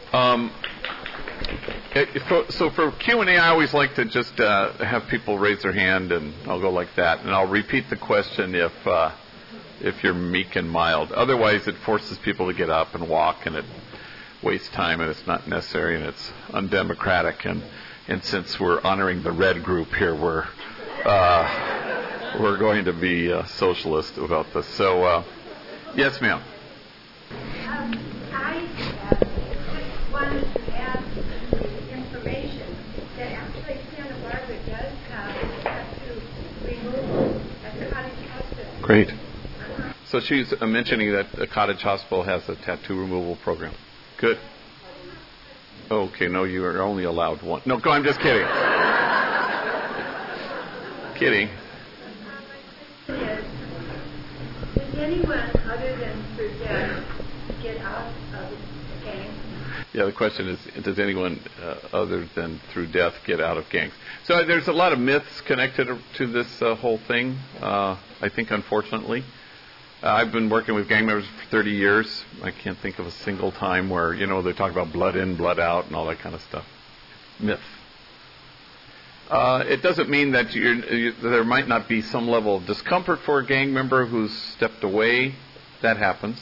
Um, so for Q&A, I always like to just have people raise their hand, and I'll go like that, and I'll repeat the question if you're meek and mild. Otherwise, it forces people to get up and walk, and it wastes time, and it's not necessary, and it's undemocratic. And since we're honoring the red group here, we're going to be socialist about this. So, yes, ma'am. I just wanted to add the information that actually Santa Barbara does have a tattoo removal at the Cottage Hospital. Great. So she's mentioning that the Cottage Hospital has a tattoo removal program. Good. Okay, no, you are only allowed one. No, go, I'm just kidding. Kidding. Does anyone other than Fredette get out of gangs? Yeah, the question is, does anyone other than through death get out of gangs? So there's a lot of myths connected to this whole thing, I think, unfortunately. I've been working with gang members for 30 years. I can't think of a single time where, they talk about blood in, blood out, and all that kind of stuff. Myth. It doesn't mean that there might not be some level of discomfort for a gang member who's stepped away. That happens.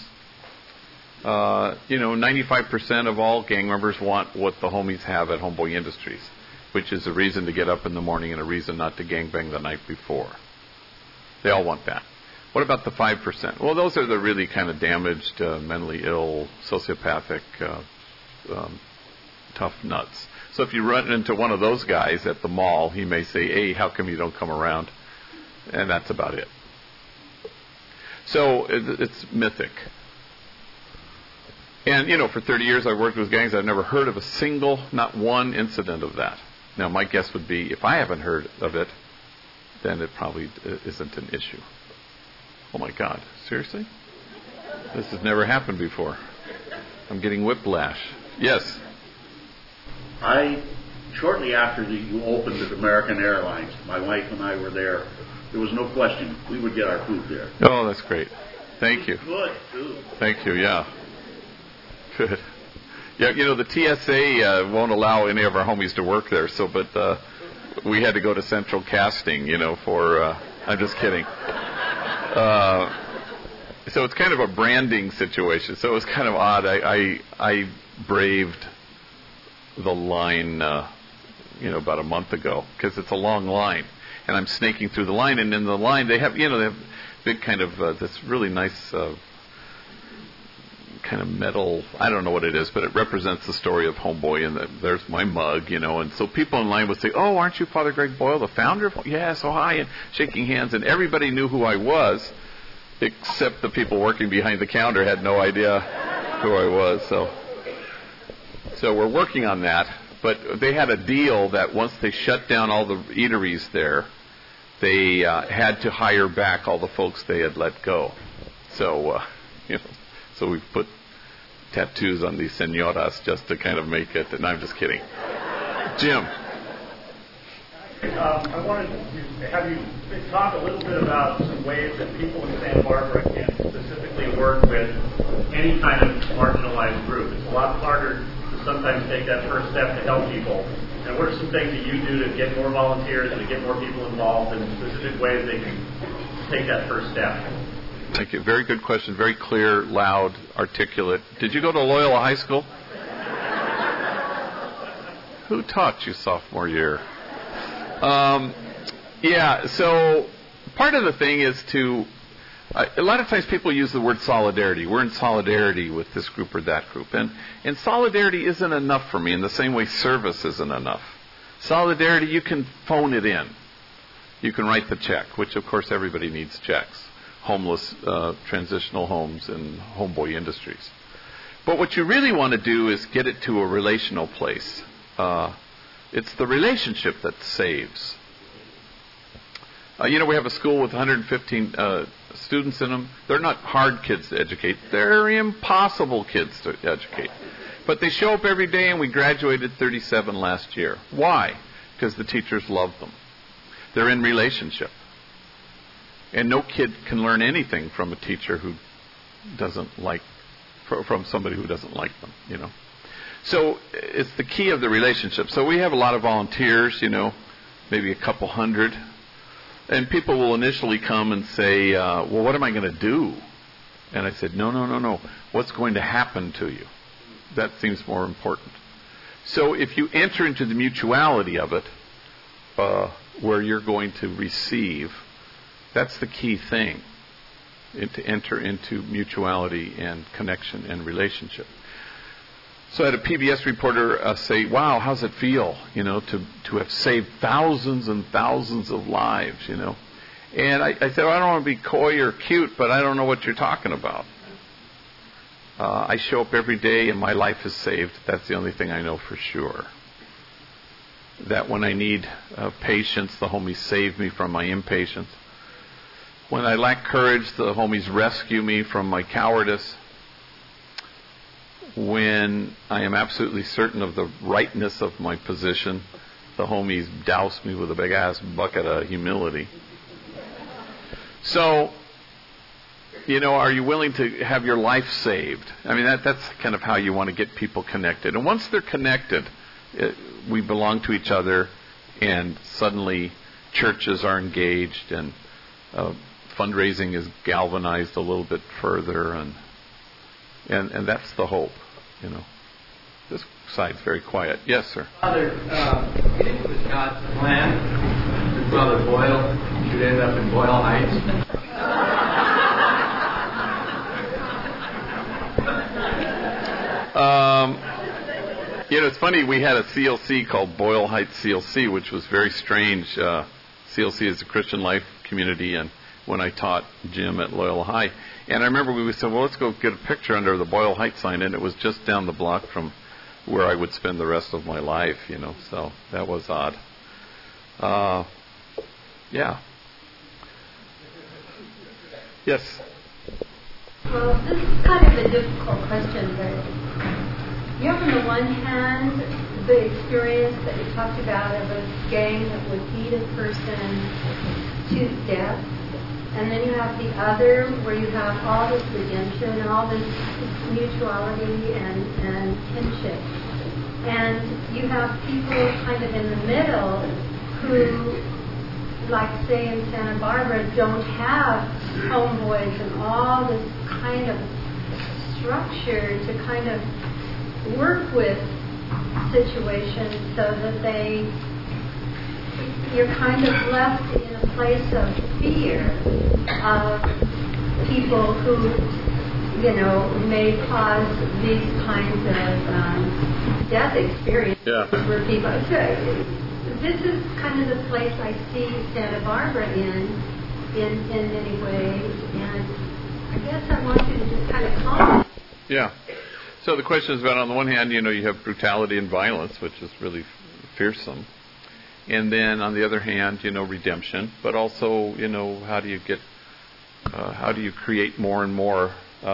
95% of all gang members want what the homies have at Homeboy Industries, which is a reason to get up in the morning and a reason not to gangbang the night before. They all want that. What about the 5%? Well, those are the really kind of damaged, mentally ill, sociopathic, tough nuts. So if you run into one of those guys at the mall, he may say, "Hey, how come you don't come around?" And that's about it. So it's mythic. And, for 30 years I've worked with gangs. I've never heard of a single, not one incident of that. Now, my guess would be if I haven't heard of it, then it probably isn't an issue. Oh, my God. Seriously? This has never happened before. I'm getting whiplash. Yes? Shortly after you opened at American Airlines, my wife and I were there. There was no question. We would get our food there. Oh, that's great. Thank you. Good, too. Thank you, yeah. Good. Yeah, the TSA won't allow any of our homies to work there, but we had to go to Central Casting, for... I'm just kidding. So it's kind of a branding situation. So it was kind of odd. I braved the line, about a month ago because it's a long line, and I'm snaking through the line. And in the line, they have big kind of this really nice kind of metal. I don't know what it is, but it represents the story of Homeboy. And there's my mug, And so people in line would say, "Oh, aren't you Father Greg Boyle, the founder of?" "Yeah, so hi," and shaking hands, and everybody knew who I was. Except the people working behind the counter had no idea who I was. So we're working on that. But they had a deal that once they shut down all the eateries there, they had to hire back all the folks they had let go. So, so we put tattoos on these senoras just to kind of make it. And I'm just kidding. Jim. I wanted to have you talk a little bit about some ways that people in Santa Barbara can specifically work with any kind of marginalized group. It's a lot harder to sometimes take that first step to help people. And what are some things that you do to get more volunteers and to get more people involved in specific ways they can take that first step? Thank you. Very good question. Very clear, loud, articulate. Did you go to Loyola High School? Who taught you sophomore year? So part of the thing is a lot of times people use the word solidarity. We're in solidarity with this group or that group. And solidarity isn't enough for me in the same way service isn't enough. Solidarity, you can phone it in. You can write the check, which of course everybody needs checks. Homeless, transitional homes and Homeboy Industries. But what you really want to do is get it to a relational place. It's the relationship that saves. We have a school with 115 students in them. They're not hard kids to educate. They're impossible kids to educate. But they show up every day, and we graduated 37 last year. Why? Because the teachers love them. They're in relationship. And no kid can learn anything from a teacher who doesn't like, from somebody who doesn't like them, So it's the key of the relationship. So we have a lot of volunteers, maybe a couple hundred. And people will initially come and say, well, what am I going to do? And I said, no. What's going to happen to you? That seems more important. So if you enter into the mutuality of it, where you're going to receive, that's the key thing, to enter into mutuality and connection and relationship. So I had a PBS reporter say, wow, how's it feel, to have saved thousands and thousands of lives, And I said, well, I don't want to be coy or cute, but I don't know what you're talking about. I show up every day and my life is saved. That's the only thing I know for sure. That when I need patience, the homies save me from my impatience. When I lack courage, the homies rescue me from my cowardice. When I am absolutely certain of the rightness of my position, the homies douse me with a big-ass bucket of humility. So, are you willing to have your life saved? I mean, that's kind of how you want to get people connected. And once they're connected, we belong to each other, and suddenly churches are engaged, and fundraising is galvanized a little bit further, and that's the hope, This side's very quiet. Yes, sir. Father, you think it was God's plan that Brother Boyle should end up in Boyle Heights? It's funny, we had a CLC called Boyle Heights CLC, which was very strange. CLC is a Christian life community, and when I taught gym at Loyola High, and I remember we said, well, let's go get a picture under the Boyle Heights sign, and it was just down the block from where I would spend the rest of my life, so that was odd. Yeah. Yes? Well, this is kind of a difficult question, but you have on the one hand the experience that you talked about of a gang that would beat a person to death, and then you have the other where you have all this redemption, all this mutuality and kinship. And you have people kind of in the middle who, like say in Santa Barbara, don't have homeboys and all this kind of structure to kind of work with situations so that you're kind of left in a place of fear of people who, may cause these kinds of death experiences for people. So this is kind of the place I see Santa Barbara in many ways, and I guess I want you to just kind of comment. Yeah. So the question is about, on the one hand, you have brutality and violence, which is really fearsome. And then on the other hand, redemption. But also, how do you create more and more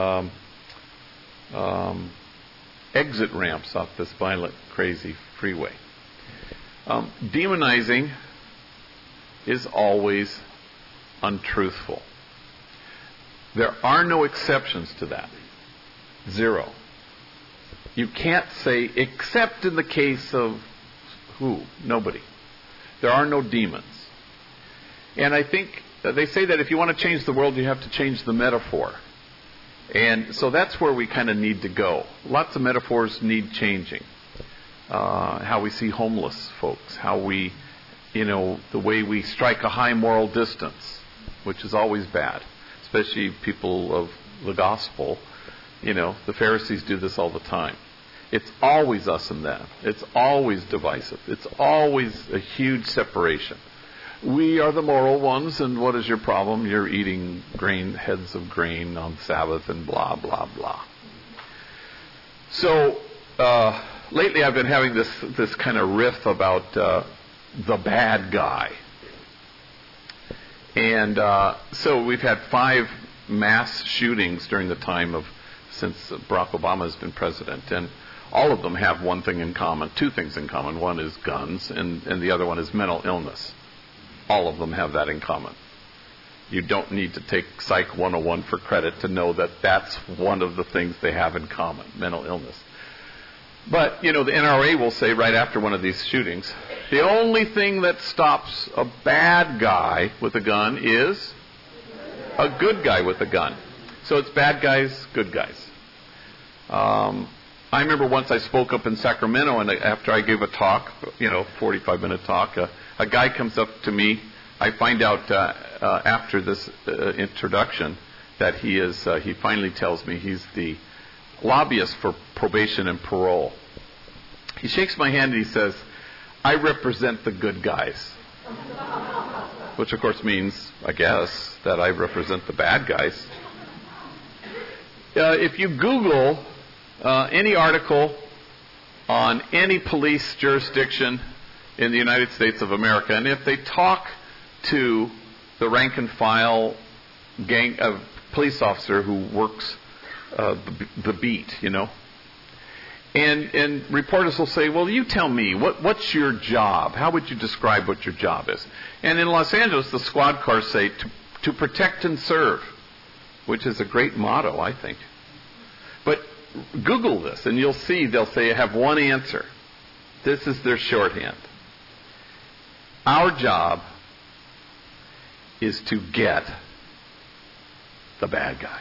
exit ramps off this violent, crazy freeway? Demonizing is always untruthful. There are no exceptions to that. Zero. You can't say, except in the case of who? Nobody. There are no demons. And I think they say that if you want to change the world, you have to change the metaphor. And so that's where we kind of need to go. Lots of metaphors need changing. How we see homeless folks, how we, the way we strike a high moral distance, which is always bad, especially people of the gospel. The Pharisees do this all the time. It's always us and them. It's always divisive. It's always a huge separation. We are the moral ones, and what is your problem? You're eating heads of grain on Sabbath and blah, blah, blah. So, lately I've been having this kind of riff about the bad guy. And so we've had 5 mass shootings during the time since Barack Obama has been president, and all of them have one thing in common, 2 things in common. One is guns, and the other one is mental illness. All of them have that in common. You don't need to take Psych 101 for credit to know that that's one of the things they have in common, mental illness. But, the NRA will say right after one of these shootings, the only thing that stops a bad guy with a gun is a good guy with a gun. So it's bad guys, good guys. I remember once I spoke up in Sacramento, and after I gave a talk, 45-minute talk, a guy comes up to me. I find out after this introduction that he finally tells me he's the lobbyist for probation and parole. He shakes my hand and he says, "I represent the good guys." Which of course means, I guess, that I represent the bad guys. If you Google any article on any police jurisdiction in the United States of America, and if they talk to the rank and file gang of police officer who works the beat, and reporters will say, "Well, you tell me, what's your job? How would you describe what your job is?" And in Los Angeles, the squad cars say, to protect and serve, which is a great motto, I think. But Google this, and you'll see they'll say I have one answer. This is their shorthand. Our job is to get the bad guy.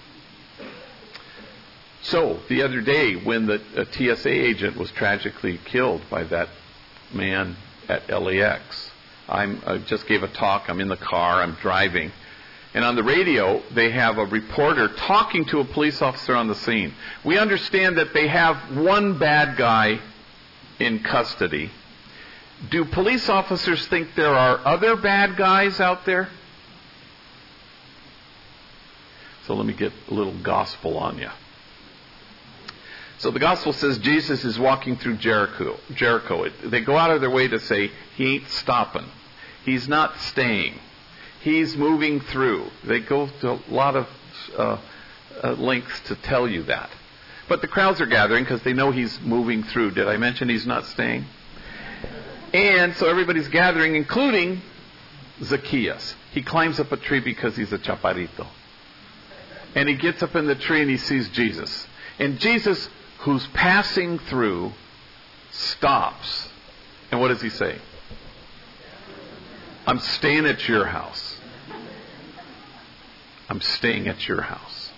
So, the other day, when the TSA agent was tragically killed by that man at LAX, I just gave a talk. I'm in the car. I'm driving. And on the radio, they have a reporter talking to a police officer on the scene. We understand that they have one bad guy in custody. Do police officers think there are other bad guys out there? So let me get a little gospel on you. So the gospel says Jesus is walking through Jericho. They go out of their way to say he ain't stopping. He's not staying. He's moving through. They go to a lot of lengths to tell you that. But the crowds are gathering because they know he's moving through. Did I mention he's not staying? And so everybody's gathering, including Zacchaeus. He climbs up a tree because he's a chaparrito. And he gets up in the tree and he sees Jesus. And Jesus, who's passing through, stops. And what does he say? "I'm staying at your house. I'm staying at your house."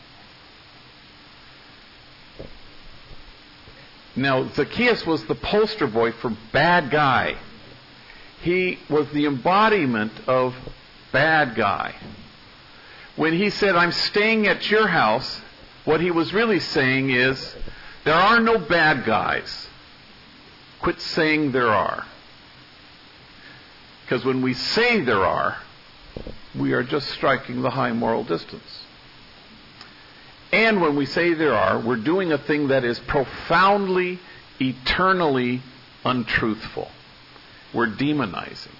Now, Zacchaeus was the poster boy for bad guy. He was the embodiment of bad guy. When he said, "I'm staying at your house," what he was really saying is, there are no bad guys. Quit saying there are. Because when we say there are, we are just striking the high moral distance. And when we say there are, we're doing a thing that is profoundly, eternally untruthful. We're demonizing.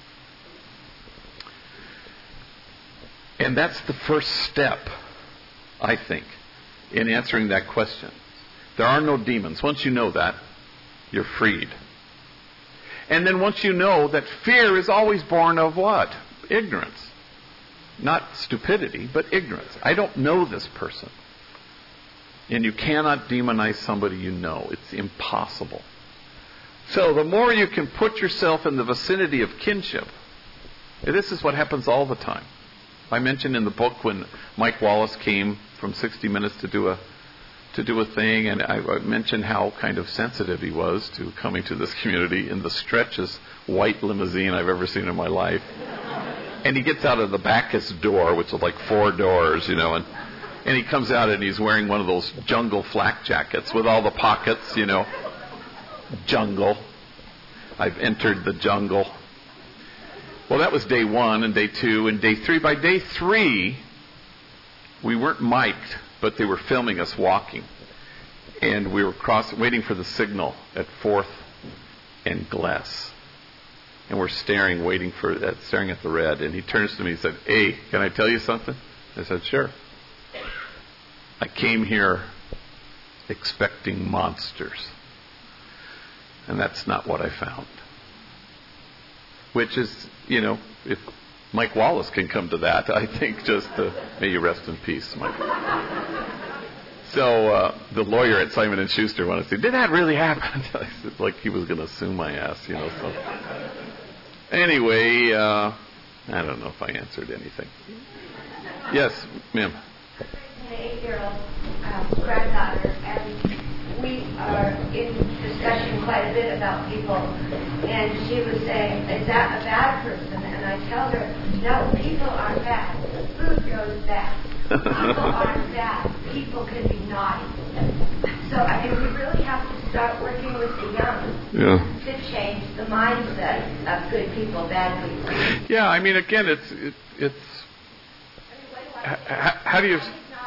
And that's the first step, I think, in answering that question. There are no demons. Once you know that, you're freed. And then once you know that fear is always born of what? Ignorance. Not stupidity, but ignorance. I don't know this person. And you cannot demonize somebody you know. It's impossible. So the more you can put yourself in the vicinity of kinship, this is what happens all the time. I mentioned in the book when Mike Wallace came from 60 Minutes to do a thing, and I mentioned how kind of sensitive he was to coming to this community in the stretchest white limousine I've ever seen in my life. And he gets out of the backest door, which is like 4 doors, and he comes out and he's wearing one of those jungle flak jackets with all the pockets, jungle. I've entered the jungle. Well, that was day 1 and day 2 and day 3. By day 3, we weren't mic'd, but they were filming us walking. And we were waiting for the signal at 4th and Gless. And we're staring at the red. And he turns to me and said, "Hey, can I tell you something?" I said, "Sure." "I came here expecting monsters. And that's not what I found." Which is, if Mike Wallace can come to that, I think may you rest in peace, Mike. So the lawyer at Simon & Schuster wanted to say, did that really happen? I said, like he was going to sue my ass, So anyway, I don't know if I answered anything. Yes, ma'am. An 8-year-old granddaughter, and we are in discussion quite a bit about people. And she was saying, "Is that a bad person?" And I tell her, "No, people aren't bad. Food goes bad. People aren't bad. People can be naughty." So I mean, we really have to start working with the young to change the mindset of good people, bad people. Yeah, I mean, again, it's. How do you?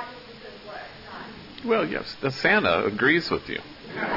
Well, yes, Santa agrees with you.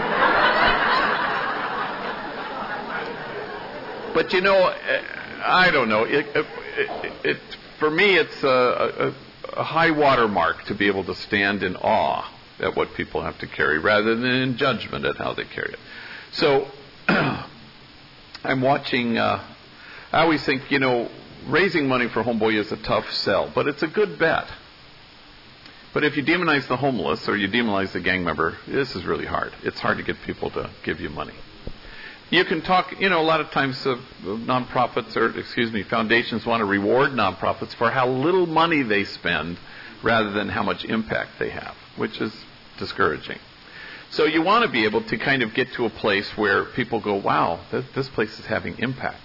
But I don't know. It for me, it's a high watermark to be able to stand in awe at what people have to carry, rather than in judgment at how they carry it. So, I'm watching. I always think, raising money for Homeboy is a tough sell, but it's a good bet. But if you demonize the homeless or you demonize the gang member, this is really hard. It's hard to get people to give you money. You can talk, a lot of times nonprofits foundations want to reward nonprofits for how little money they spend rather than how much impact they have, which is discouraging. So you want to be able to kind of get to a place where people go, wow, this place is having impact.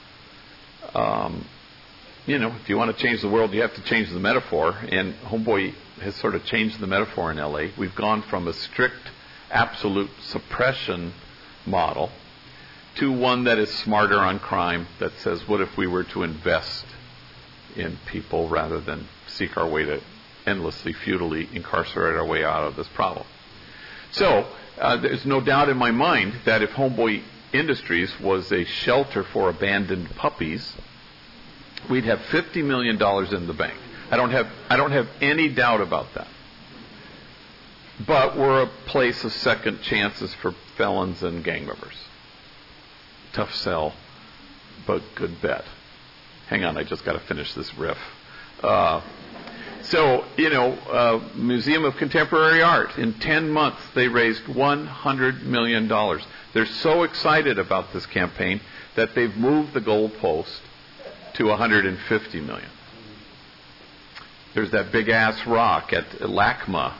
If you want to change the world, you have to change the metaphor, and Homeboy has sort of changed the metaphor in LA. We've gone from a strict, absolute suppression model to one that is smarter on crime, that says, what if we were to invest in people rather than seek our way to endlessly, futilely incarcerate our way out of this problem? So, there's no doubt in my mind that if Homeboy Industries was a shelter for abandoned puppies, we'd have $50 million in the bank. I don't have any doubt about that. But we're a place of second chances for felons and gang members. Tough sell, but good bet. Hang on, I just got to finish this riff. Museum of Contemporary Art, in 10 months they raised $100 million. They're so excited about this campaign that they've moved the goalpost to $150 million. There's that big ass rock at LACMA.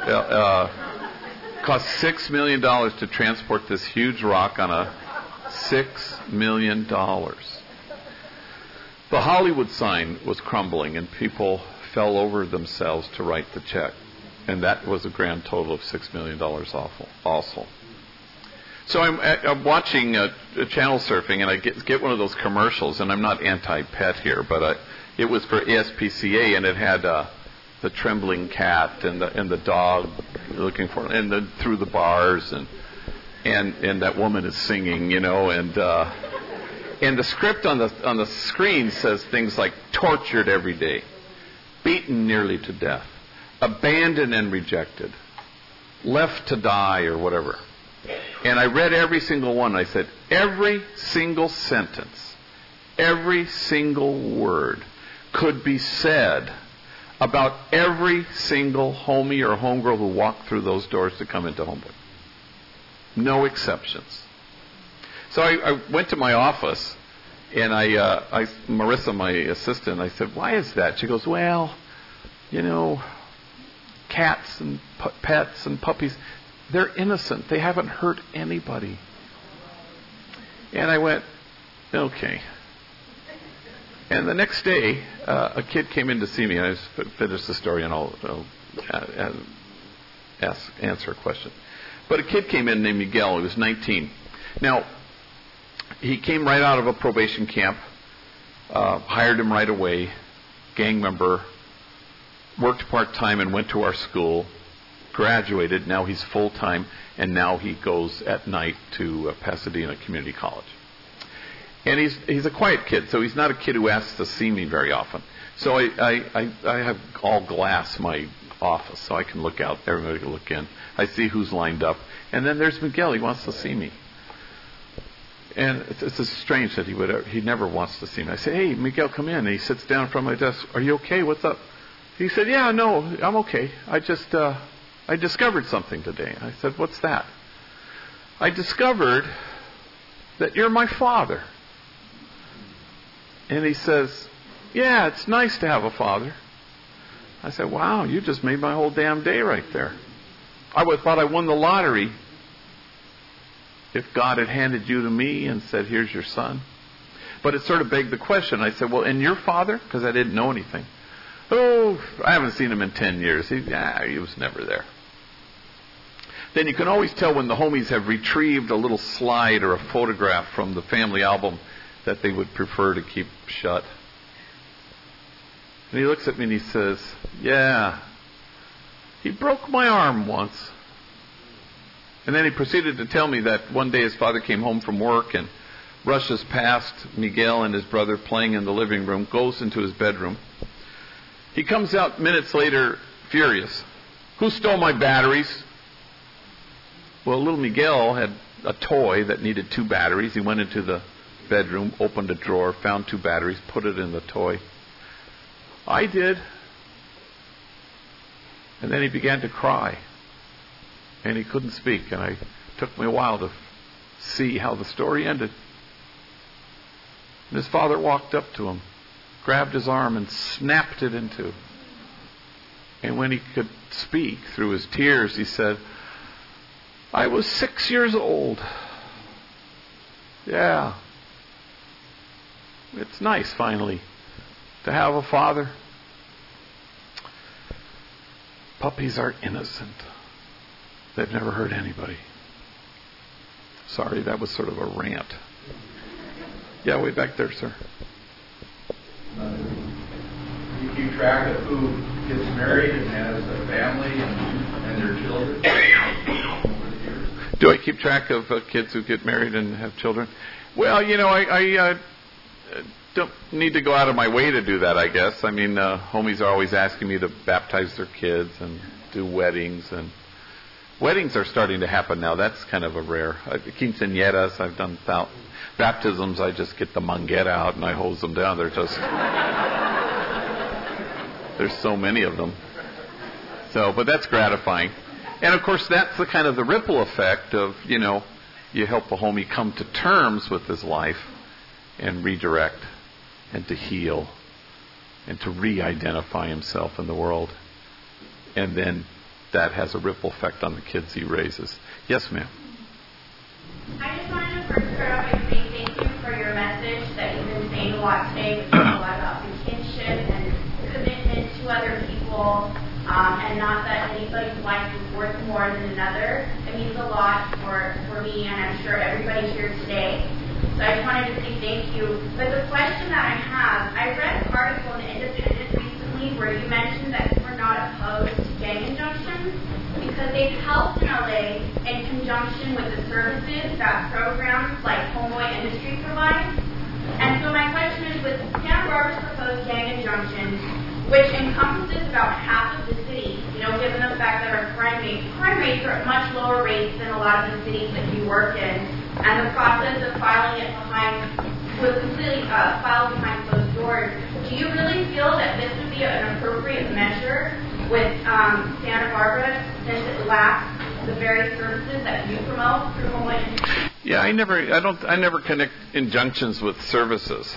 Cost $6 million to transport this huge rock on a $6 million. The Hollywood sign was crumbling and people fell over themselves to write the check. And that was a grand total of $6 million also. So I'm watching channel surfing, and I get one of those commercials, and I'm not anti-pet here, but it was for ASPCA, and it had the trembling cat and the dog looking for, and through the bars, and that woman is singing, and the script on the screen says things like tortured every day, beaten nearly to death, abandoned and rejected, left to die, or whatever. And I read every single one. I said, every single sentence, every single word could be said about every single homie or homegirl who walked through those doors to come into Homeboy. No exceptions. So I went to my office, and Marissa, my assistant, I said, why is that? She goes, well, cats and pets and puppies, they're innocent. They haven't hurt anybody. And I went, okay. And the next day, a kid came in to see me. I just finished the story, and I'll answer a question. But a kid came in named Miguel. He was 19. Now, he came right out of a probation camp, hired him right away, gang member, worked part-time and went to our school, graduated, now he's full-time, and now he goes at night to Pasadena Community College. And he's a quiet kid, so he's not a kid who asks to see me very often. So I have all glass my office, so I can look out, everybody can look in. I see who's lined up. And then there's Miguel, he wants to see me. And it's strange that he never wants to see me. I say, hey, Miguel, come in. And he sits down in front of my desk. Are you okay? What's up? He said, yeah, no, I'm okay. I just, I discovered something today. I said, what's that? I discovered that you're my father. And he says, yeah, it's nice to have a father. I said, wow, you just made my whole damn day right there. I thought I won the lottery if God had handed you to me and said, here's your son. But it sort of begged the question. I said, well, and your father? Because I didn't know anything. Oh, I haven't seen him in 10 years. He was never there. Then you can always tell when the homies have retrieved a little slide or a photograph from the family album that they would prefer to keep shut. And he looks at me and he says, yeah, he broke my arm once. And then he proceeded to tell me that one day his father came home from work and rushes past Miguel and his brother playing in the living room, goes into his bedroom. He comes out minutes later furious. Who stole my batteries? Well, little Miguel had a toy that needed 2 batteries. He went into the bedroom, opened a drawer, found 2 batteries, put it in the toy. I did. And then he began to cry. And he couldn't speak. And it took me a while to see how the story ended. And his father walked up to him, grabbed his arm and snapped it in two. And when he could speak through his tears, he said, I was 6 years old. Yeah. It's nice, finally, to have a father. Puppies are innocent. They've never hurt anybody. Sorry, that was sort of a rant. Yeah, way back there, sir. You keep track of who gets married and has a family and their children over the years? Do I keep track of kids who get married and have children? Well, I don't need to go out of my way to do that, I guess. I mean, homies are always asking me to baptize their kids and do weddings. And weddings are starting to happen now. That's kind of a rare. Quinceañeras, I've done baptisms. I just get the manguera out and I hose them down. They're just... There's so many of them. But that's gratifying. And of course, that's the kind of the ripple effect of, you help a homie come to terms with his life and redirect and to heal and to re-identify himself in the world. And then that has a ripple effect on the kids he raises. Yes, ma'am. I just wanted to first start off by saying thank you for your message that you've been saying a lot today. We've talked a lot about kinship and commitment to other people, and not that anybody's life is worth more than another. It means a lot for me, and I'm sure everybody here today. So I just wanted to say thank you. But the question that I have, I read an article in the Independent recently where you mentioned that you were not opposed to gang injunctions because they've helped in LA in conjunction with the services that programs like Homeboy Industry provide. And so my question is, with Santa Barbara's proposed gang injunctions, which encompasses about half of the city, given the fact that our crime rates are at much lower rates than a lot of the cities that you work in, and the process of filing it was completely filed behind closed doors, do you really feel that this would be an appropriate measure with Santa Barbara since it lacks the very services that you promote through Homeboy Industry? Yeah, I never connect injunctions with services.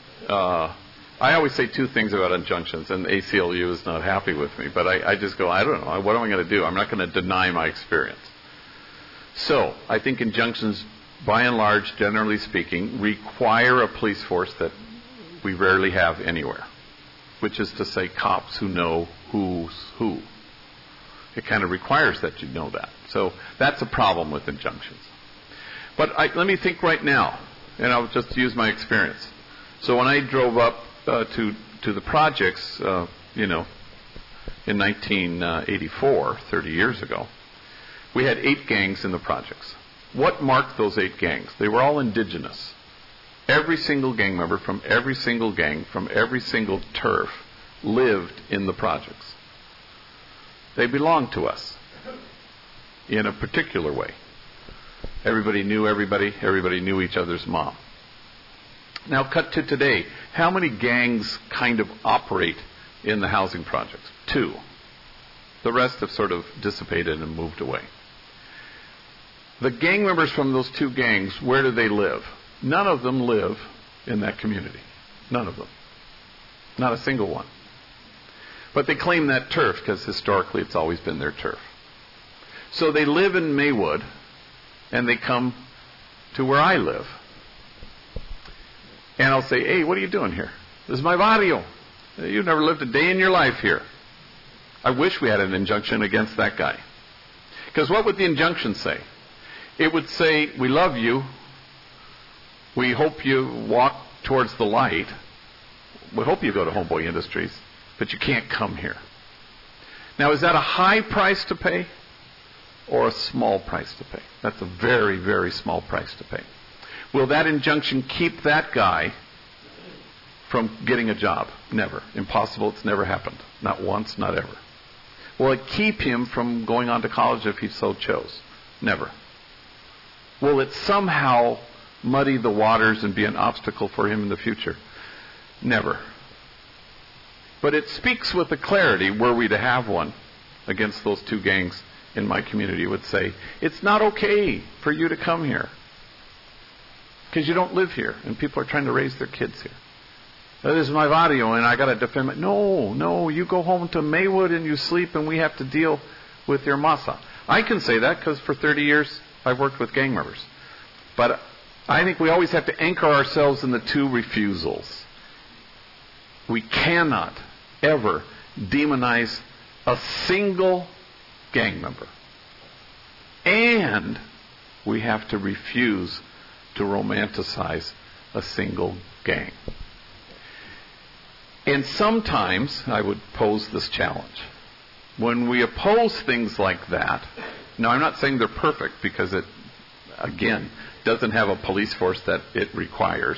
I always say 2 things about injunctions, and ACLU is not happy with me, but I just go, I don't know, what am I going to do? I'm not going to deny my experience. So, I think injunctions, by and large, generally speaking, require a police force that we rarely have anywhere, which is to say cops who know who's who. It kind of requires that you know that. So, that's a problem with injunctions. But let me think right now, and I'll just use my experience. So when I drove up to the projects, in 1984, 30 years ago, we had 8 gangs in the projects. What marked those 8 gangs? They were all indigenous. Every single gang member from every single gang, from every single turf, lived in the projects. They belonged to us in a particular way. Everybody knew everybody. Everybody knew each other's mom. Now, cut to today. How many gangs kind of operate in the housing projects? 2. The rest have sort of dissipated and moved away. The gang members from those two gangs, where do they live? None of them live in that community. None of them. Not a single one. But they claim that turf because historically it's always been their turf. So they live in Maywood and they come to where I live. And I'll say, hey, what are you doing here? This is my barrio. You've never lived a day in your life here. I wish we had an injunction against that guy. Because what would the injunction say? It would say, we love you. We hope you walk towards the light. We hope you go to Homeboy Industries, but you can't come here. Now, is that a high price to pay or a small price to pay? That's a very, very small price to pay. Will that injunction keep that guy from getting a job? Never. Impossible. It's never happened. Not once, not ever. Will it keep him from going on to college if he so chose? Never. Will it somehow muddy the waters and be an obstacle for him in the future? Never. But it speaks with a clarity, were we to have one against those two gangs in my community, it would say, it's not okay for you to come here because you don't live here and people are trying to raise their kids here. This is my barrio and I got to defend it. No, you go home to Maywood and you sleep and we have to deal with your masa. I can say that because for 30 years I've worked with gang members. But I think we always have to anchor ourselves in the two refusals. We cannot ever demonize a single gang member. And we have to refuse to romanticize a single gang. And sometimes I would pose this challenge. When we oppose things like that, now I'm not saying they're perfect because it, again, doesn't have a police force that it requires.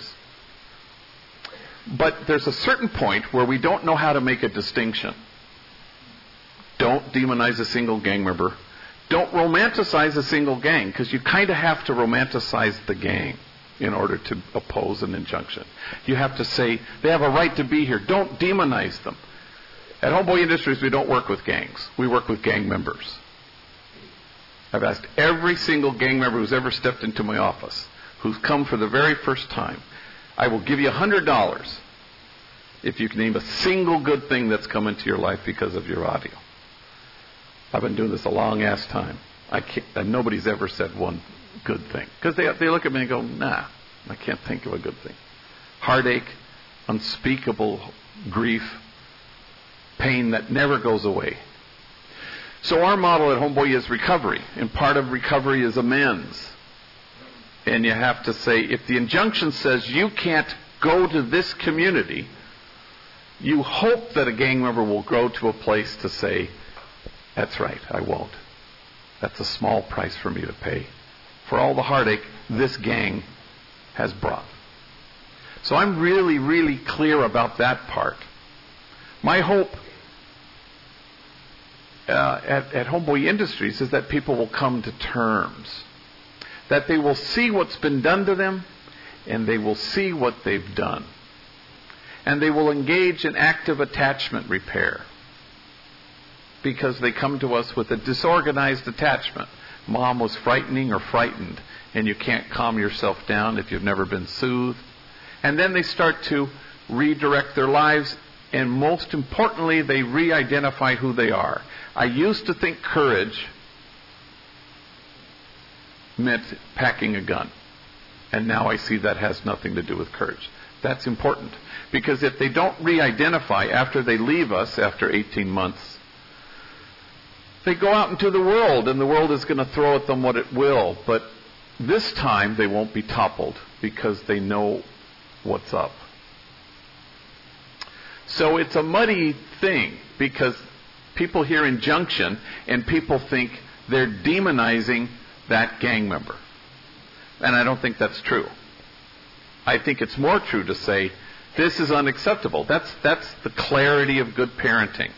But there's a certain point where we don't know how to make a distinction. Don't demonize a single gang member. Don't romanticize a single gang, because you kind of have to romanticize the gang in order to oppose an injunction. You have to say, they have a right to be here. Don't demonize them. At Homeboy Industries, we don't work with gangs. We work with gang members. I've asked every single gang member who's ever stepped into my office, who's come for the very first time, I will give you $100 if you can name a single good thing that's come into your life because of your audio. I've been doing this a long-ass time. And nobody's ever said one good thing. Because they look at me and go, nah, I can't think of a good thing. Heartache, unspeakable grief, pain that never goes away. So our model at Homeboy is recovery. And part of recovery is amends. And you have to say, if the injunction says you can't go to this community, you hope that a gang member will go to a place to say, that's right, I won't. That's a small price for me to pay for all the heartache this gang has brought. So I'm really, really clear about that part. My hope at Homeboy Industries is that people will come to terms. That they will see what's been done to them, and they will see what they've done. And they will engage in active attachment repair. Because they come to us with a disorganized attachment. Mom was frightening or frightened, and you can't calm yourself down if you've never been soothed. And then they start to redirect their lives, and most importantly, they re-identify who they are. I used to think courage meant packing a gun. And now I see that has nothing to do with courage. That's important. Because if they don't re-identify after they leave us after 18 months, they go out into the world, and the world is going to throw at them what it will. But this time they won't be toppled because they know what's up. So it's a muddy thing because people hear injunction and people think they're demonizing that gang member. And I don't think that's true. I think it's more true to say, this is unacceptable. That's the clarity of good parenting.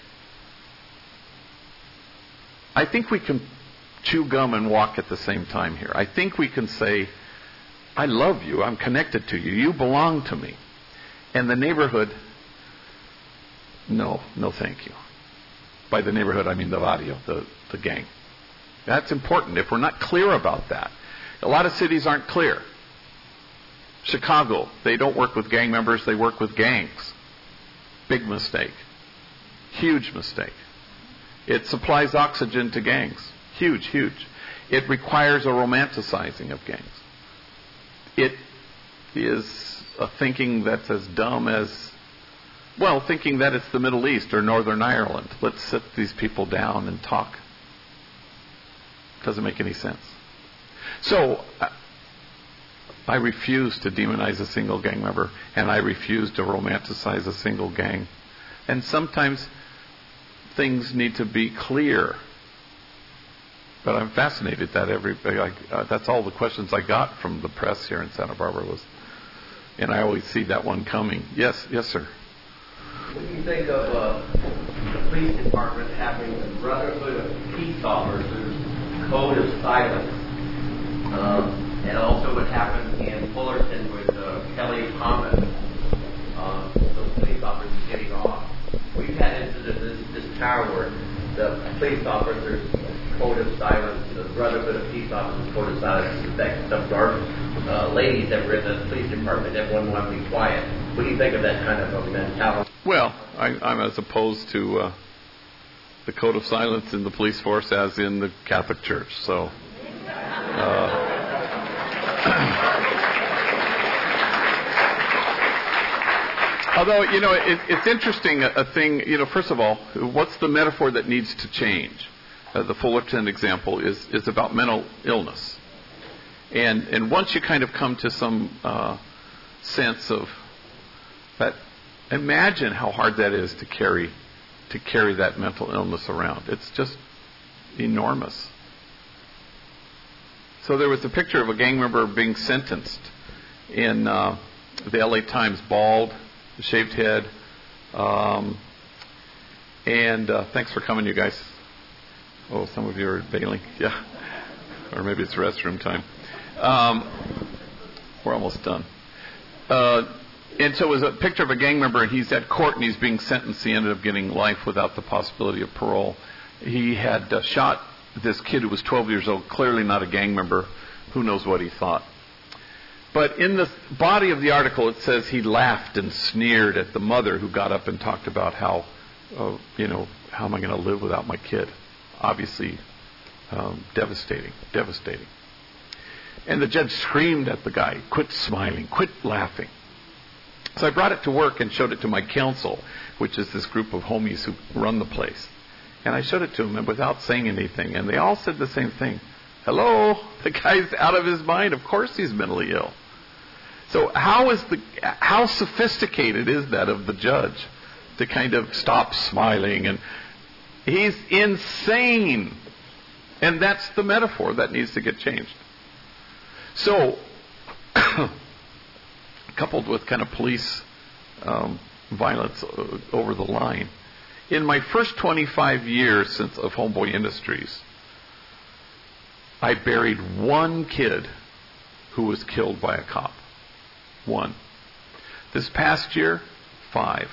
I think we can chew gum and walk at the same time here. I think we can say, I love you. I'm connected to you. You belong to me. And the neighborhood, no thank you. By the neighborhood, I mean the barrio, the gang. That's important. If we're not clear about that, a lot of cities aren't clear. Chicago, they don't work with gang members, they work with gangs. Big mistake. Huge mistake. It supplies oxygen to gangs. Huge, huge. It requires a romanticizing of gangs. It is a thinking that's as dumb as, well, thinking that it's the Middle East or Northern Ireland. Let's sit these people down and talk. Doesn't make any sense. So, I refuse to demonize a single gang member, and I refuse to romanticize a single gang. And sometimes things need to be clear. But I'm fascinated that that's all the questions I got from the press here in Santa Barbara was, and I always see that one coming. Yes, sir. When you think of the police department having the Brotherhood of Peace Officers Code of Silence, and also what happened in Fullerton with Kelly Thomas, those police officers getting off. We've had incidents this town where the police officers' Code of Silence, the Brotherhood of Peace Officers Code of Silence, in fact, some dark ladies that were in the police department, everyone wanted to be quiet. What do you think of that kind of a mentality? Well, I'm as opposed to the Code of Silence in the police force as in the Catholic Church. So, although, it's interesting, a thing, first of all, what's the metaphor that needs to change? The Fullerton example is about mental illness. And once you kind of come to some sense of that, imagine how hard that is to carry that mental illness around. It's just enormous. So there was a picture of a gang member being sentenced in the LA Times, bald, shaved head, and thanks for coming, you guys. Oh, some of you are bailing. Yeah. Or maybe it's restroom time. We're almost done. And so it was a picture of a gang member, and he's at court, and he's being sentenced. He ended up getting life without the possibility of parole. He had shot this kid who was 12 years old, clearly not a gang member. Who knows what he thought. But in the body of the article, it says he laughed and sneered at the mother who got up and talked about how, how am I going to live without my kid? Obviously, devastating. And the judge screamed at the guy, quit smiling, quit laughing. So I brought it to work and showed it to my council, which is this group of homies who run the place. And I showed it to them and without saying anything. And they all said the same thing. Hello? The guy's out of his mind. Of course he's mentally ill. So how sophisticated is that of the judge to kind of stop smiling? And he's insane. And that's the metaphor that needs to get changed. So, coupled with kind of police violence over the line, in my first 25 years of Homeboy Industries, I buried one kid who was killed by a cop. One. This past year, 5.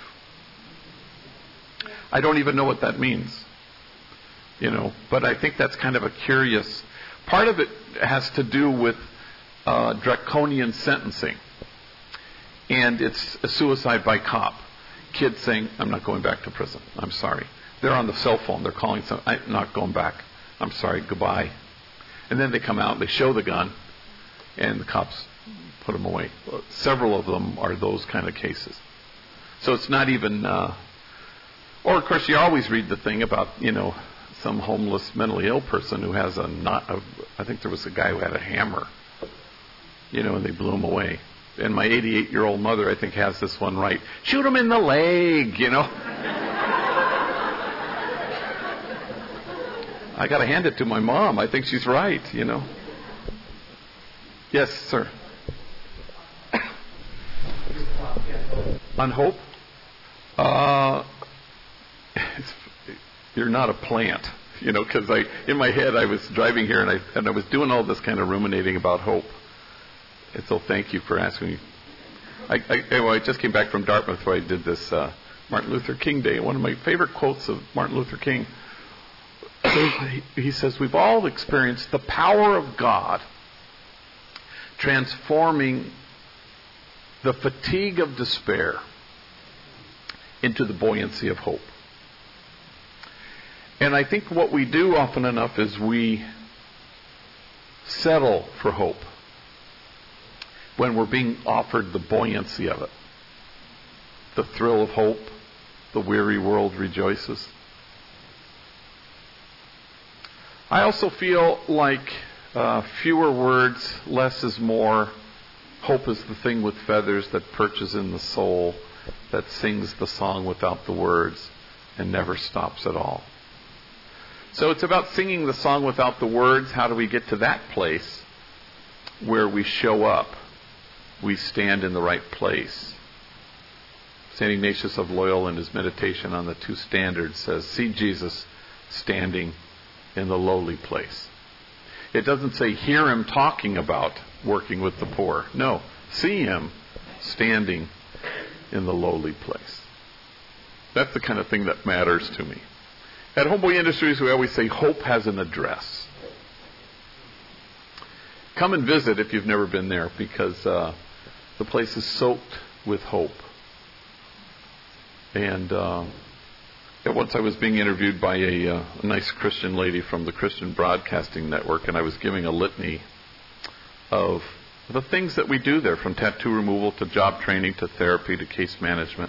I don't even know what that means. But I think that's kind of a curious. Part of it has to do with draconian sentencing. And it's a suicide by cop. Kids saying, I'm not going back to prison. I'm sorry. They're on the cell phone. They're calling, I'm not going back. I'm sorry. Goodbye. And then they come out, they show the gun, and the cops put them away. Several of them are those kind of cases. So it's not even, or of course you always read the thing about, some homeless mentally ill person who has I think there was a guy who had a hammer, and they blew him away. And my 88-year-old mother, I think, has this one right. Shoot him in the leg, I got to hand it to my mom. I think she's right, Yes, sir. On hope? You're not a plant, because in my head I was driving here and I was doing all this kind of ruminating about hope. And so thank you for asking me. I just came back from Dartmouth where I did this Martin Luther King Day. One of my favorite quotes of Martin Luther King, he says, we've all experienced the power of God transforming the fatigue of despair into the buoyancy of hope. And I think what we do often enough is we settle for hope when we're being offered the buoyancy of it. The thrill of hope, the weary world rejoices. I also feel like fewer words, less is more. Hope is the thing with feathers that perches in the soul, that sings the song without the words and never stops at all. So it's about singing the song without the words. How do we get to that place where we show up? We stand in the right place. St. Ignatius of Loyola, in his meditation on the two standards, says, see Jesus standing in the lowly place. It doesn't say hear him talking about working with the poor. No, see him standing in the lowly place. That's the kind of thing that matters to me. At Homeboy Industries, we always say hope has an address. Come and visit if you've never been there, because the place is soaked with hope. And once I was being interviewed by a nice Christian lady from the Christian Broadcasting Network, and I was giving a litany of the things that we do there, from tattoo removal to job training to therapy to case management.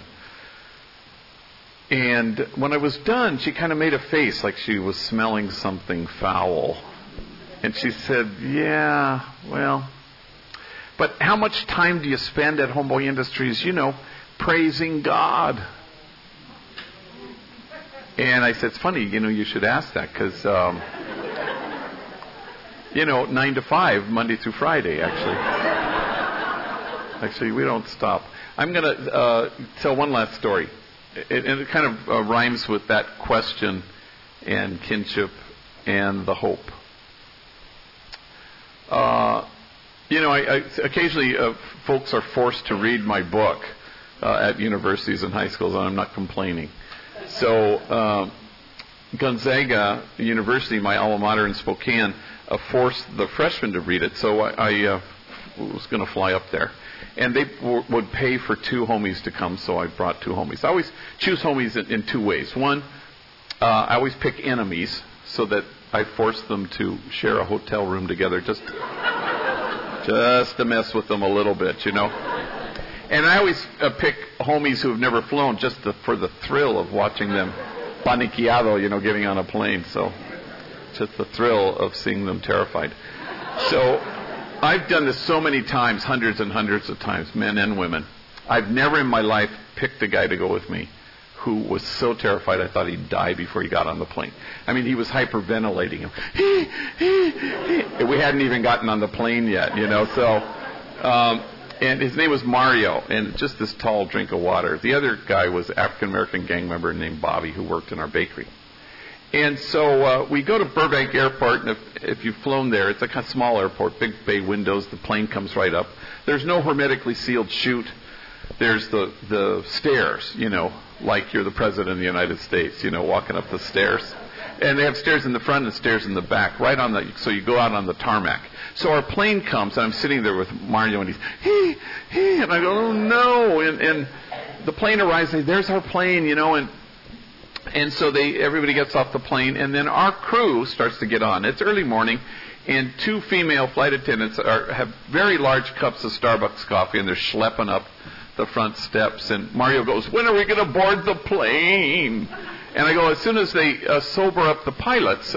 And when I was done, she kind of made a face like she was smelling something foul. And she said, yeah, well, but how much time do you spend at Homeboy Industries, praising God? And I said, it's funny, you should ask that, because, 9 to 5, Monday through Friday, actually. Actually, we don't stop. I'm going to tell one last story. And it kind of rhymes with that question and kinship and the hope. Occasionally folks are forced to read my book at universities and high schools, and I'm not complaining. So Gonzaga University, my alma mater in Spokane, forced the freshmen to read it. So I was going to fly up there. And they would pay for two homies to come, so I brought two homies. I always choose homies in two ways. One, I always pick enemies so that I force them to share a hotel room together just to mess with them a little bit, And I always pick homies who have never flown just for the thrill of watching them paniqueado, getting on a plane. So just the thrill of seeing them terrified. So I've done this so many times, hundreds and hundreds of times, men and women. I've never in my life picked a guy to go with me who was so terrified I thought he'd die before he got on the plane. I mean, he was hyperventilating him. We hadn't even gotten on the plane yet, So, and his name was Mario, and just this tall drink of water. The other guy was an African-American gang member named Bobby, who worked in our bakery. And so we go to Burbank Airport, and if you've flown there, it's a kind of small airport, big bay windows, the plane comes right up. There's no hermetically sealed chute. There's the stairs, like you're the President of the United States, walking up the stairs. And they have stairs in the front and stairs in the back, so you go out on the tarmac. So our plane comes, and I'm sitting there with Mario, and he's, and I go, oh no, and the plane arrives, and there's our plane, and so everybody gets off the plane, and then our crew starts to get on. It's early morning, and two female flight attendants have very large cups of Starbucks coffee, and they're schlepping up the front steps. And Mario goes, when are we going to board the plane? And I go, as soon as they sober up the pilots.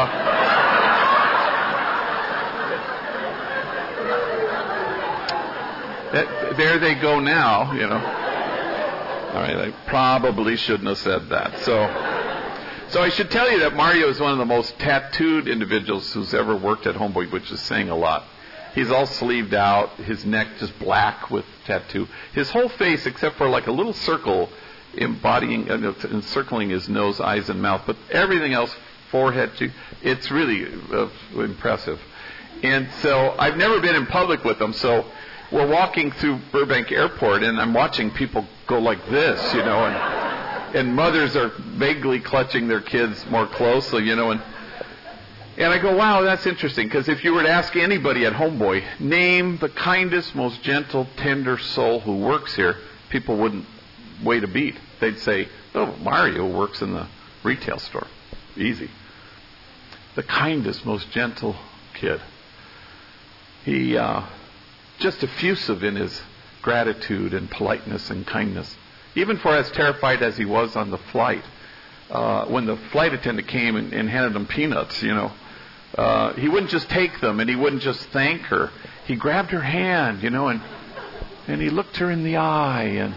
There they go now, All right, I probably shouldn't have said that. So I should tell you that Mario is one of the most tattooed individuals who's ever worked at Homeboy, which is saying a lot. He's all sleeved out, his neck just black with tattoo. His whole face, except for like a little circle encircling his nose, eyes, and mouth, but everything else, forehead, it's really impressive. And so I've never been in public with him, so we're walking through Burbank Airport, and I'm watching people go like this, and and mothers are vaguely clutching their kids more closely, and I go, wow, that's interesting, because if you were to ask anybody at Homeboy, name the kindest, most gentle, tender soul who works here, people wouldn't wait a beat. They'd say, oh, Mario works in the retail store. Easy. The kindest, most gentle kid. He just effusive in his gratitude and politeness and kindness. Even for as terrified as he was on the flight, when the flight attendant came and handed him peanuts, he wouldn't just take them and he wouldn't just thank her. He grabbed her hand, and he looked her in the eye and,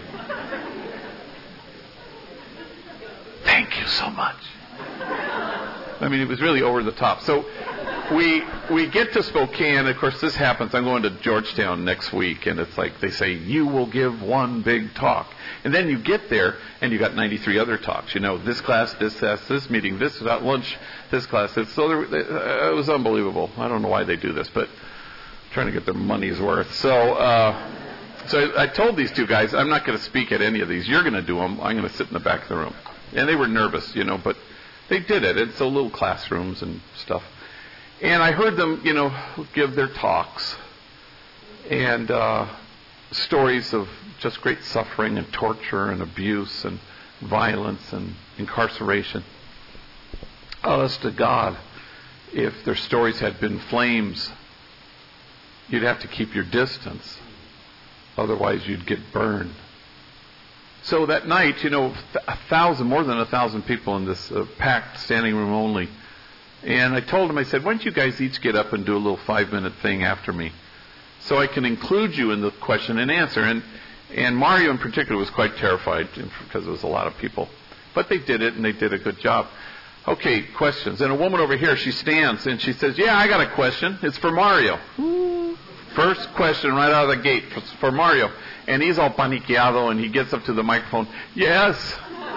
thank you so much. I mean, it was really over the top. So we get to Spokane. Of course, this happens. I'm going to Georgetown next week, and it's like they say, you will give one big talk. And then you get there, and you got 93 other talks. This class, this meeting, this at lunch, this class. So it was unbelievable. I don't know why they do this, but trying to get their money's worth. So I told these two guys, I'm not going to speak at any of these. You're going to do them. I'm going to sit in the back of the room. And they were nervous, but they did it. It's so little classrooms and stuff. And I heard them, give their talks and stories of just great suffering and torture and abuse and violence and incarceration. Honest to God, if their stories had been flames, you'd have to keep your distance. Otherwise, you'd get burned. So that night, more than 1,000 people in this packed standing room only. And I told them, I said, why don't you guys each get up and do a little 5-minute thing after me so I can include you in the question and answer. And Mario in particular was quite terrified because there was a lot of people. But they did it, and they did a good job. Okay, questions. And a woman over here, she stands, and she says, yeah, I got a question. It's for Mario. First question right out of the gate for Mario. And he's all paniqueado, and he gets up to the microphone. Yes.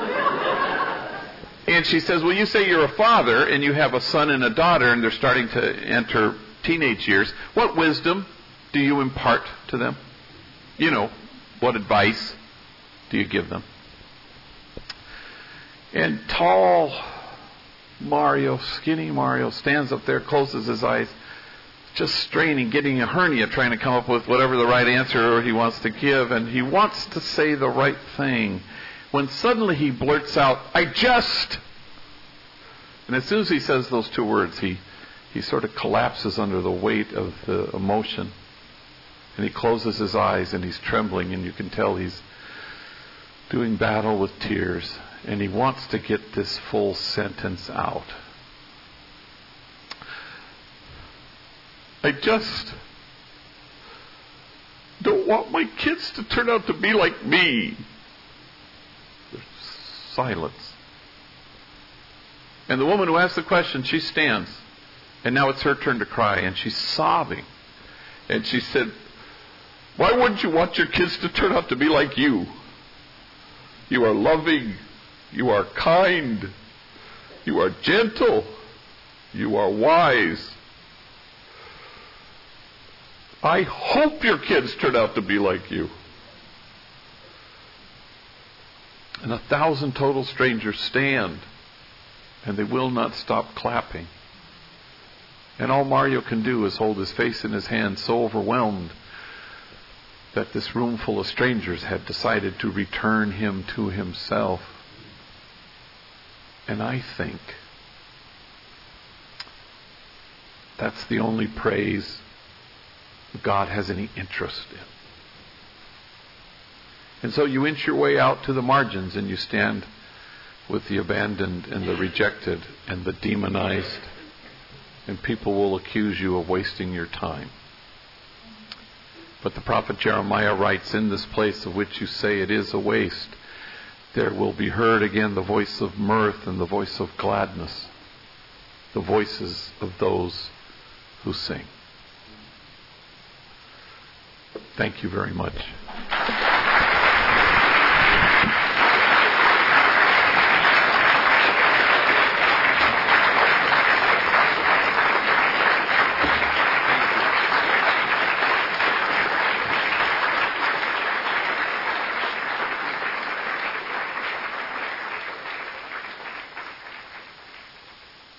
And she says, well, you say you're a father, and you have a son and a daughter, and they're starting to enter teenage years. What wisdom do you impart to them? What advice do you give them? And tall Mario, skinny Mario, stands up there, closes his eyes, just straining, getting a hernia, trying to come up with whatever the right answer he wants to give, and he wants to say the right thing, when suddenly he blurts out, I just... And as soon as he says those two words, he sort of collapses under the weight of the emotion, and he closes his eyes, and he's trembling, and you can tell he's doing battle with tears, and he wants to get this full sentence out. I just don't want my kids to turn out to be like me. There's silence. And the woman who asked the question, she stands. And now it's her turn to cry. And she's sobbing. And she said, why wouldn't you want your kids to turn out to be like you? You are loving. You are kind. You are gentle. You are wise. I hope your kids turn out to be like you. And 1,000 total strangers stand, and they will not stop clapping. And all Mario can do is hold his face in his hand, so overwhelmed that this room full of strangers had decided to return him to himself. And I think that's the only praise God has any interest in. And so you inch your way out to the margins, and you stand with the abandoned and the rejected and the demonized, and people will accuse you of wasting your time. But the prophet Jeremiah writes, in this place of which you say it is a waste, there will be heard again the voice of mirth and the voice of gladness, the voices of those who sing. Thank you very much.